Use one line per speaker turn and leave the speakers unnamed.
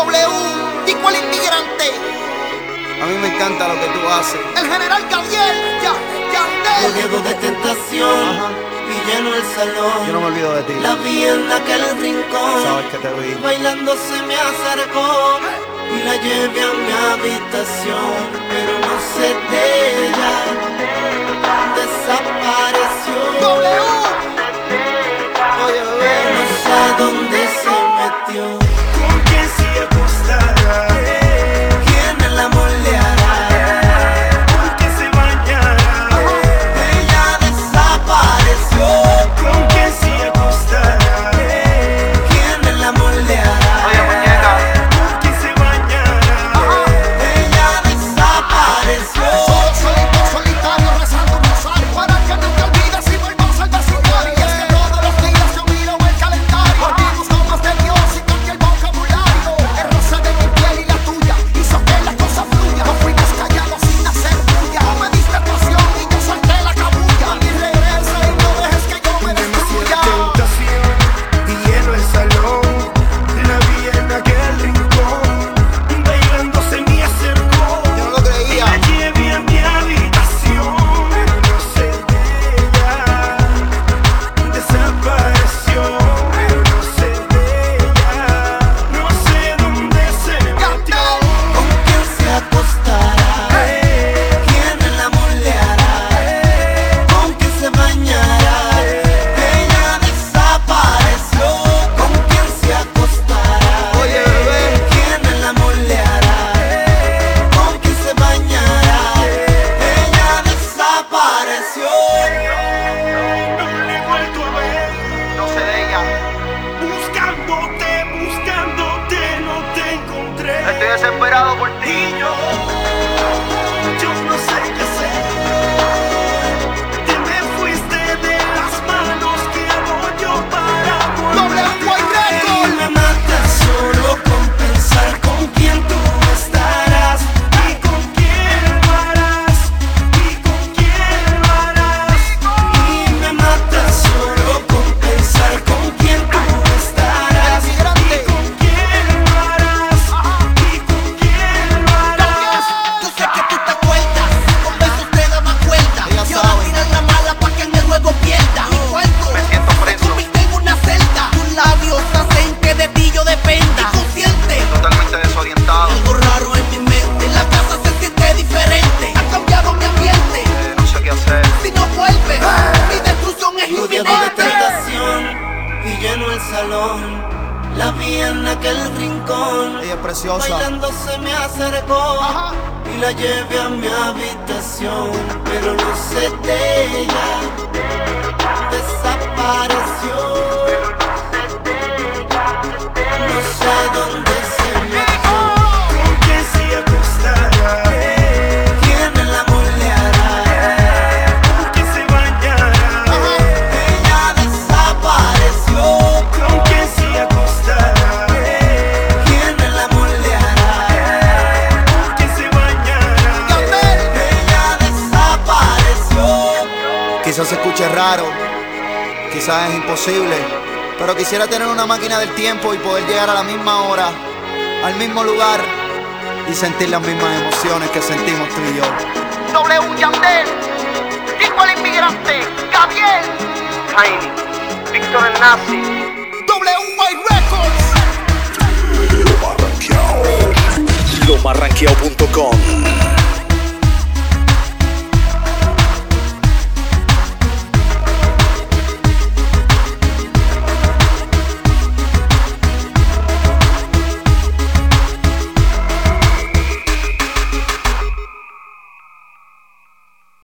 W, Tico el inmigrante.
A mí me encanta lo que tú haces.
El general Gabriel,
Rodeado de tentación.
Ajá.
Y lleno el salón.
Yo no me olvido de ti.
La vi en aquel rincón.
Sabes que te vi.
Bailando se me acercó y la llevé a mi habitación, pero no sé de ella. Desapareció.
W.
Oye, bebé.
No sé a dónde se metió.
¿Con quién se acostará?
¿Quién el amor le hará?
¿Con quién se bañará?
Ella desapareció.
¿Con quién se acostará?
¿Quién el amor le hará?
Oye, muñeca.
¿Con quién se bañará?
Ella desapareció.
Solito, solitario, rezando un rosario para que no te olvides y vuelvas al vecindario. Y es que todos los días yo miro el calendario y busco más de Dios y cambia el vocabulario. El roce de mi piel y la tuya hizo que la cosa fluya. No fuimos callados sin hacer bulla. Tú me diste pasión y yo solté la cabulla. Y regresa y no dejes que yo me destruya.
Tentación y lleno el salón. La vi en aquel rincón. Bailando se me acercó.
Yo no lo creía.
La llevé a mi habitación, pero no sé de ella. Desapareció, pero no sé de ella. No sé dónde se metió.
¿Con quién se acostará? ¿Quién el amor le hará? ¿Con quién se bañará? Ella desapareció. ¿Con quién se acostará?
Oye, bebé.
¿Quién el amor le hará? ¿Con quién se bañará? Ella desapareció.
No le he vuelto a ver.
No sé de ella.
Buscándote, no te encontré.
Estoy desesperado por ti.
Y yo no sé qué hacer. Te me fuiste de las manos, ¿qué hago yo para volver?
Y me mata solo con pensar con quién tú estarás.
¿Y con quién lo harás? ¿Y con quién lo harás?
Y me mata solo con pensar con quién tú estarás.
Inmigrante.
¿Con quién lo harás? ¿Y con quién lo harás?
Yo sé que tú te acuerdas, con besos te daban vuelta.
Ella
Y ahora
sabe.
tiras la mala pa' que en el juego pierda. Mi cuerpo
Me siento preso.
te convierto en una celda. Tus labios hacen que de ti yo dependa. Inconsciente,
Totalmente desorientado.
algo raro en mi mente. La casa se siente diferente. Ha cambiado mi ambiente.
No sé qué hacer.
Si no vuelves, mi destrucción es
Rodeado de
inminente.
tentación
Y lleno el salón. La vi en aquel rincón.
Ella es preciosa.
Bailando se me acercó
Ajá.
y la llevé a mi habitación, pero no sé de ella. Desapareció. No sé a dónde se metió.
¿Con quién se acostará?
¿Quién el amor le hará?
¿Con quién se bañará?
Ella desapareció.
¿Con quién se acostará?
¿Quién el amor le hará?
¿Con quién se bañará?
Ella desapareció.
Quizás se escuche raro, quizás es imposible, pero quisiera tener una máquina del tiempo y poder llegar a la misma hora, al mismo lugar y sentir las mismas emociones que sentimos tú y yo.
W, Yandel, Tico el inmigrante, Gabriel,
Tiny, Víctor el Nazi.
WY Records.
Lomarranqueado.com